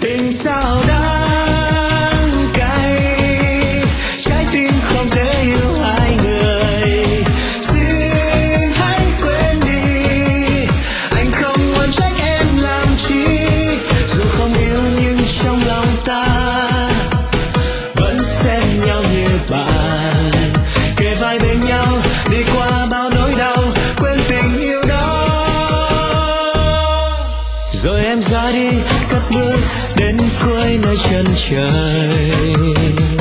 Tình sao đắng cay, trái tim không thể yêu hai người. Xin hãy quên đi, anh không muốn trách em làm chi. Dù không yêu nhưng trong lòng ta vẫn xem nhau như bạn, kề vai bên nhau đi qua bao nỗi đau, quên tình yêu đó. Rồi em ra đi cất bước đến cuối nơi chân trời.